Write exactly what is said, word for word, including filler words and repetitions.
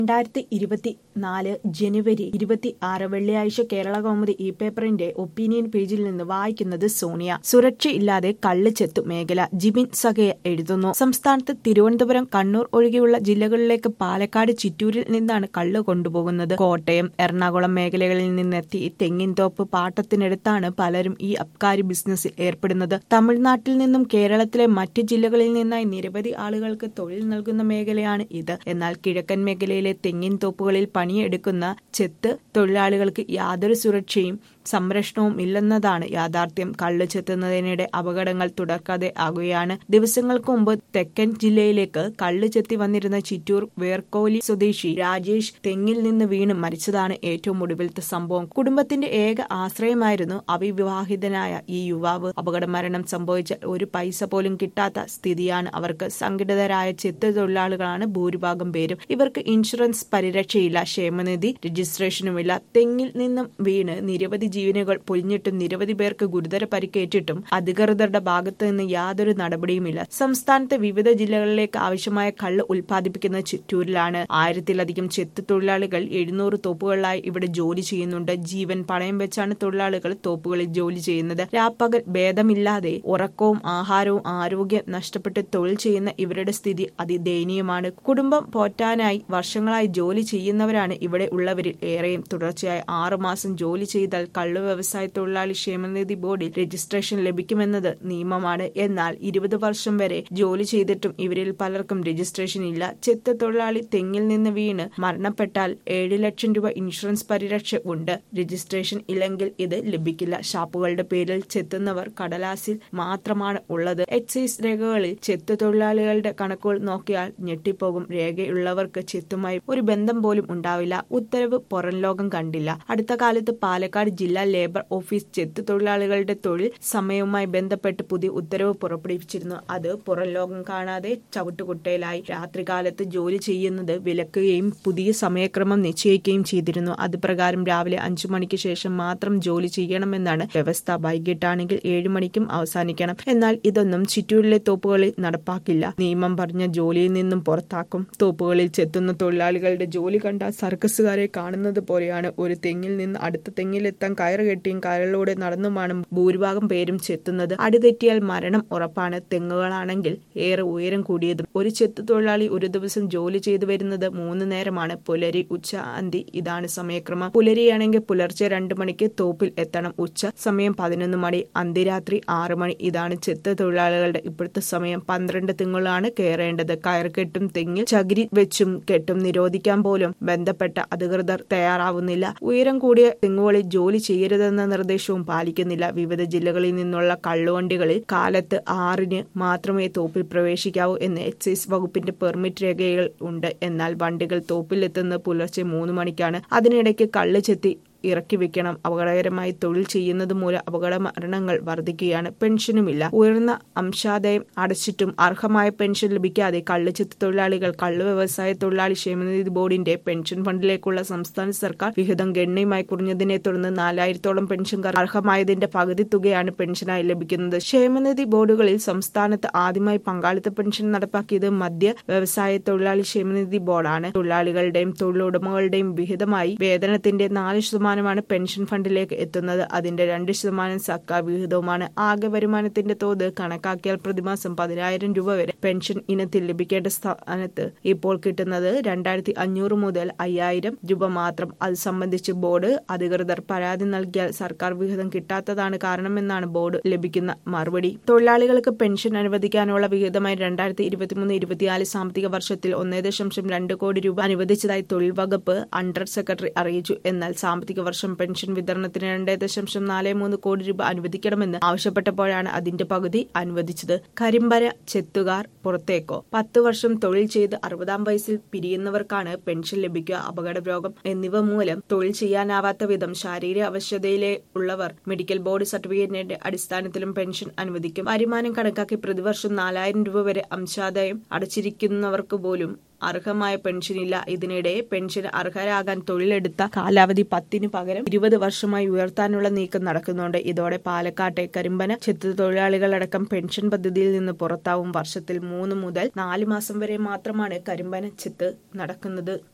രണ്ടായിരത്തി ഇരുപത്തിനാല് ജനുവരി ഇരുപത്തി ആറ് വെള്ളിയാഴ്ച കേരള കൗമുദി ഇ പേപ്പറിന്റെ ഒപ്പീനിയൻ പേജിൽ നിന്ന് വായിക്കുന്നത് സോണിയ. സുരക്ഷയില്ലാതെ കള്ള് ചെത്തു മേഖല. ജിബിൻ സഖയ എഴുതുന്നു. സംസ്ഥാനത്ത് തിരുവനന്തപുരം, കണ്ണൂർ ഒഴികെയുള്ള ജില്ലകളിലേക്ക് പാലക്കാട്, ചിറ്റൂരിൽ നിന്നാണ് കള്ള് കൊണ്ടുപോകുന്നത്. കോട്ടയം, എറണാകുളം മേഖലകളിൽ നിന്നെത്തി തെങ്ങിൻ തോപ്പ് പാട്ടത്തിനെടുത്താണ് പലരും ഈ അബ്കാരി ബിസിനസ്സിൽ ഏർപ്പെടുന്നത്. തമിഴ്നാട്ടിൽ നിന്നും കേരളത്തിലെ മറ്റു ജില്ലകളിൽ നിന്നായി നിരവധി ആളുകൾക്ക് തൊഴിൽ നൽകുന്ന മേഖലയാണ് ഇത്. എന്നാൽ കിഴക്കൻ മേഖലയിലെ തെങ്ങിൻ തോപ്പുകളിൽ പണിയെടുക്കുന്ന ചെത്ത് തൊഴിലാളികൾക്ക് യാതൊരു സുരക്ഷയും സംരക്ഷണവും ഇല്ലെന്നതാണ് യാഥാർത്ഥ്യം. കള്ള് ചെത്തുന്നതിനിടെ അപകടങ്ങൾ തുടർക്കഥ ആകുകയാണ്. ദിവസങ്ങൾക്ക് മുമ്പ് തെക്കൻ ജില്ലയിലേക്ക് കള്ള് ചെത്തി വന്നിരുന്ന ചിറ്റൂർ വേർക്കോലി സ്വദേശി രാജേഷ് തെങ്ങിൽ നിന്ന് വീണ് മരിച്ചതാണ് ഏറ്റവും ഒടുവിലത്തെ സംഭവം. കുടുംബത്തിന്റെ ഏക ആശ്രയമായിരുന്നു അവിവാഹിതനായ ഈ യുവാവ്. അപകടമരണം സംഭവിച്ച ഒരു പൈസ പോലും കിട്ടാത്ത സ്ഥിതിയാണ് അവർക്ക്. സംഘടിതരായ ചെത്ത് തൊഴിലാളികളാണ് ഭൂരിഭാഗം പേരും. ഇവർക്ക് ഇൻഷുറൻസ് പരിരക്ഷയില്ല, ക്ഷേമനിധി രജിസ്ട്രേഷനുമില്ല. തെങ്ങിൽ നിന്നും വീണ് നിരവധി ജീവനുകൾ പൊലിഞ്ഞിട്ടും നിരവധി പേർക്ക് ഗുരുതര പരിക്കേറ്റിട്ടും അധികൃതരുടെ ഭാഗത്തു നിന്ന് യാതൊരു നടപടിയുമില്ല. സംസ്ഥാനത്തെ വിവിധ ജില്ലകളിലേക്ക് ആവശ്യമായ കള്ള് ഉൽപ്പാദിപ്പിക്കുന്ന ചിറ്റൂരിലാണ്. ആയിരത്തിലധികം ചെത്ത് തൊഴിലാളികൾ എഴുന്നൂറ് തോപ്പുകളിലായി ഇവിടെ ജോലി ചെയ്യുന്നുണ്ട്. ജീവൻ പണയം വെച്ചാണ് തൊഴിലാളികൾ തോപ്പുകളിൽ ജോലി ചെയ്യുന്നത്. രാപ്പകൽ ഭേദമില്ലാതെ ഉറക്കവും ആഹാരവും ആരോഗ്യം നഷ്ടപ്പെട്ട് തൊഴിൽ ചെയ്യുന്ന ഇവരുടെ സ്ഥിതി അതിദയനീയമാണ്. കുടുംബം പോറ്റാനായി വർഷങ്ങളായി ജോലി ചെയ്യുന്നവരാണ് ഇവിടെ ഉള്ളവരിൽ ഏറെയും. തുടർച്ചയായി ആറുമാസം ജോലി ചെയ്താൽ കള്ളു വ്യവസായ തൊഴിലാളി ക്ഷേമനിധി ബോർഡിൽ രജിസ്ട്രേഷൻ ലഭിക്കുമെന്നത് നിയമമാണ്. എന്നാൽ ഇരുപത് വർഷം വരെ ജോലി ചെയ്തിട്ടും ഇവരിൽ പലർക്കും രജിസ്ട്രേഷൻ ഇല്ല. ചെത്ത് തൊഴിലാളി തെങ്ങിൽ നിന്ന് വീണ് മരണപ്പെട്ടാൽ ഏഴ് ലക്ഷം രൂപ ഇൻഷുറൻസ് പരിരക്ഷ ഉണ്ട്. രജിസ്ട്രേഷൻ ഇല്ലെങ്കിൽ ഇത് ലഭിക്കില്ല. ഷാപ്പുകളുടെ പേരിൽ ചെത്തുന്നവർ കടലാസിൽ മാത്രമാണ് ഉള്ളത്. എക്സൈസ് രേഖകളിൽ ചെത്ത് തൊഴിലാളികളുടെ കണക്കുകൾ നോക്കിയാൽ ഞെട്ടിപ്പോകും. രേഖയുള്ളവർക്ക് ചെത്തുമായി ഒരു ബന്ധം പോലും ഉണ്ടാവില്ല. ഉത്തരവ് പുറം ലോകം കണ്ടില്ല. അടുത്ത കാലത്ത് പാലക്കാട് ജില്ലാ ലേബർ ഓഫീസ് ചെത്ത് തൊഴിലാളികളുടെ തൊഴിൽ സമയവുമായി ബന്ധപ്പെട്ട് പുതിയ ഉത്തരവ് പുറപ്പെടുവിച്ചിരുന്നു. അത് പുറം ലോകം കാണാതെ ചവിട്ടുകുട്ടയിലായി. രാത്രികാലത്ത് ജോലി ചെയ്യുന്നത് വിലക്കുകയും പുതിയ സമയക്രമം നിശ്ചയിക്കുകയും ചെയ്തിരുന്നു. അത് പ്രകാരം രാവിലെ അഞ്ചു മണിക്ക് ശേഷം മാത്രം ജോലി ചെയ്യണമെന്നാണ് വ്യവസ്ഥ. വൈകിട്ടാണെങ്കിൽ ഏഴു മണിക്കും അവസാനിക്കണം. എന്നാൽ ഇതൊന്നും ചിറ്റൂരിലെ തോപ്പുകളിൽ നടപ്പാക്കില്ല. നിയമം പറഞ്ഞ ജോലിയിൽ നിന്നും പുറത്താക്കും. തോപ്പുകളിൽ ചെത്തുന്ന തൊഴിലാളികളുടെ ജോലി കണ്ടാൽ സർക്കസുകാരെ കാണുന്നത് പോലെയാണ്. ഒരു തെങ്ങിൽ നിന്ന് അടുത്ത തെങ്ങിലെത്താൻ കയറ് കെട്ടിയും കയറിലൂടെ നടന്നുമാണ് ഭൂരിഭാഗം പേരും ചെത്തുന്നത്. അടിതെറ്റിയാൽ മരണം ഉറപ്പാണ്. തെങ്ങുകളാണെങ്കിൽ ഏറെ ഉയരം കൂടിയതും. ഒരു ചെത്ത് തൊഴിലാളി ഒരു ദിവസം ജോലി ചെയ്തു വരുന്നത് മൂന്ന് നേരമാണ്. പുലരി, ഉച്ച, അന്തി ഇതാണ് സമയക്രമം. പുലരിയാണെങ്കിൽ പുലർച്ചെ രണ്ടു മണിക്ക് തോപ്പിൽ എത്തണം. ഉച്ച സമയം പതിനൊന്ന് മണി, അന്തിരാത്രി ആറു മണി. ഇതാണ് ചെത്ത് തൊഴിലാളികളുടെ ഇപ്പോഴത്തെ സമയം. പന്ത്രണ്ട് തെങ്ങുകളാണ് കയറേണ്ടത്. കയർ കെട്ടും തെങ്ങിൽ ചകിരി വെച്ചും കെട്ടും നിരോധിക്കാൻ പോലും ബന്ധപ്പെട്ട അധികൃതർ തയ്യാറാവുന്നില്ല. ഉയരം കൂടിയ തെങ്ങുകളിൽ ജോലി ചെയ്യരുതെന്ന നിർദ്ദേശവും പാലിക്കുന്നില്ല. വിവിധ ജില്ലകളിൽ നിന്നുള്ള കള്ളുവണ്ടികളിൽ കാലത്ത് ആറിന് മാത്രമേ തോപ്പിൽ പ്രവേശിക്കാവൂ എന്ന് എക്സൈസ് വകുപ്പിന്റെ പെർമിറ്റ് രേഖകൾ ഉണ്ട്. എന്നാൽ വണ്ടികൾ തോപ്പിലെത്തുന്നത് പുലർച്ചെ മൂന്ന് മണിക്കാണ്. അതിനിടയ്ക്ക് കള്ള് ചെത്തി ഇറക്കി വെക്കണം. അപകടകരമായി തൊഴിൽ ചെയ്യുന്നത് മൂലം അപകട മരണങ്ങൾ വർദ്ധിക്കുകയാണ്. പെൻഷനുമില്ല. ഉയർന്ന അംശാദായം അടച്ചിട്ടും അർഹമായ പെൻഷൻ ലഭിക്കാതെ കള്ളുചെത്ത് തൊഴിലാളികൾ കള്ളു വ്യവസായ തൊഴിലാളി ക്ഷേമനിധി ബോർഡിന്റെ പെൻഷൻ ഫണ്ടിലേക്കുള്ള സംസ്ഥാന സർക്കാർ വിഹിതം ഗണ്യമായി കുറഞ്ഞതിനെ തുടർന്ന് നാലായിരത്തോളം പെൻഷൻകാർ അർഹമായതിന്റെ പകുതി തുകയാണ് പെൻഷനായി ലഭിക്കുന്നത്. ക്ഷേമനിധി ബോർഡുകളിൽ സംസ്ഥാനത്ത് ആദ്യമായി പങ്കാളിത്ത പെൻഷൻ നടപ്പാക്കിയത് മദ്യ വ്യവസായ തൊഴിലാളി ക്ഷേമനിധി ബോർഡാണ്. തൊഴിലാളികളുടെയും തൊഴിലുടമകളുടെയും വിഹിതമായി വേതനത്തിന്റെ നാല് ശതമാനം ാണ് പെൻഷൻ ഫണ്ടിലേക്ക് എത്തുന്നത്. അതിന്റെ രണ്ട് ശതമാനം സർക്കാർ വിഹിതവുമാണ്. ആകെ വരുമാനത്തിന്റെ തോത് കണക്കാക്കിയാൽ പ്രതിമാസം പതിനായിരം രൂപ വരെ പെൻഷൻ ഇനത്തിൽ ലഭിക്കേണ്ട സ്ഥാനത്ത് ഇപ്പോൾ കിട്ടുന്നത് രണ്ടായിരത്തി അഞ്ഞൂറ് മുതൽ അയ്യായിരം രൂപ മാത്രം. അത് സംബന്ധിച്ച് ബോർഡ് അധികൃതർ പരാതി നൽകിയാൽ സർക്കാർ വിഹിതം കിട്ടാത്തതാണ് കാരണമെന്നാണ് ബോർഡ് ലഭിക്കുന്ന മറുപടി. തൊഴിലാളികൾക്ക് പെൻഷൻ അനുവദിക്കാനുള്ള വിഹിതമായി രണ്ടായിരത്തി ഇരുപത്തിമൂന്ന് ഇരുപത്തിനാല് സാമ്പത്തിക വർഷത്തിൽ ഒന്നേ ദശാംശം രണ്ട് കോടി രൂപ അനുവദിച്ചതായി തൊഴിൽ വകുപ്പ് അണ്ടർ സെക്രട്ടറി അറിയിച്ചു. എന്നാൽ സാമ്പത്തിക വർഷം പെൻഷൻ വിതരണത്തിന് രണ്ടേ ദശാംശം നാല് മൂന്ന് കോടി രൂപ അനുവദിക്കണമെന്ന് ആവശ്യപ്പെട്ടപ്പോഴാണ് അതിന്റെ പകുതി അനുവദിച്ചത്. കരിമ്പന ചെത്തുകാർ പുറത്തേക്കോ? പത്ത് വർഷം തൊഴിൽ ചെയ്ത് അറുപതാം വയസ്സിൽ പിരിയുന്നവർക്കാണ് പെൻഷൻ ലഭിക്കുക. അപകട രോഗം എന്നിവ മൂലം തൊഴിൽ ചെയ്യാനാവാത്ത വിധം ശാരീരിക അവശതയിലെ ഉള്ളവർ മെഡിക്കൽ ബോർഡ് സർട്ടിഫിക്കറ്റിന്റെ അടിസ്ഥാനത്തിലും പെൻഷൻ അനുവദിക്കും. വരുമാനം കണക്കാക്കി പ്രതിവർഷം നാലായിരം രൂപ വരെ അംശാദായം അടച്ചിരിക്കുന്നവർക്ക് പോലും അർഹമായ പെൻഷനില്ല. ഇതിനിടെ പെൻഷൻ അർഹരാകാൻ തൊഴിലെടുത്ത കാലാവധി പത്തിന് പകരം ഇരുപത് വർഷമായി ഉയർത്താനുള്ള നീക്കം നടക്കുന്നുണ്ട്. ഇതോടെ പാലക്കാട്ടെ കരിമ്പന ചെത്ത് തൊഴിലാളികളടക്കം പെൻഷൻ പദ്ധതിയിൽ നിന്ന് പുറത്താവും. വർഷത്തിൽ മൂന്ന് മുതൽ നാല് മാസം വരെ മാത്രമാണ് കരിമ്പന ചെത്ത് നടക്കുന്നത്.